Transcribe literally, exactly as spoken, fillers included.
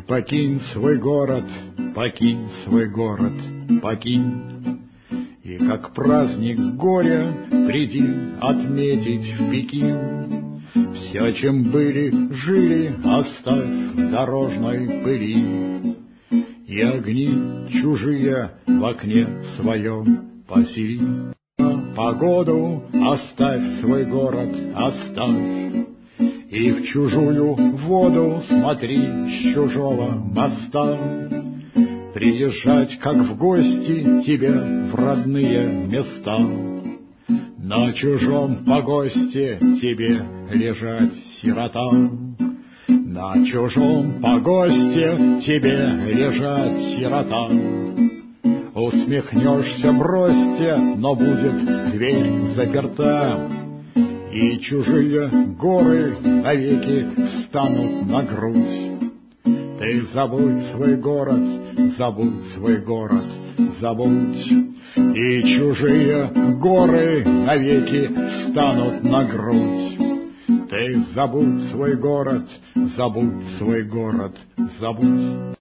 Покинь свой город, покинь свой город, покинь. И как праздник горя приди отметить в Пекин. Все, чем были, жили, оставь в дорожной пыли. И огни чужие в окне своем посели. Погоду оставь свой город, оставь. И в чужую воду смотри с чужого моста. Приезжать, как в гости, тебе в родные места. На чужом погосте тебе лежать, сирота. На чужом погосте тебе лежать, сирота. Усмехнешься, бросьте, но будет дверь заперта. И чужие горы навеки встанут на грудь. Ты забудь свой город, забудь свой город, забудь. И чужие горы навеки встанут на грудь. Ты забудь свой город, забудь свой город, забудь.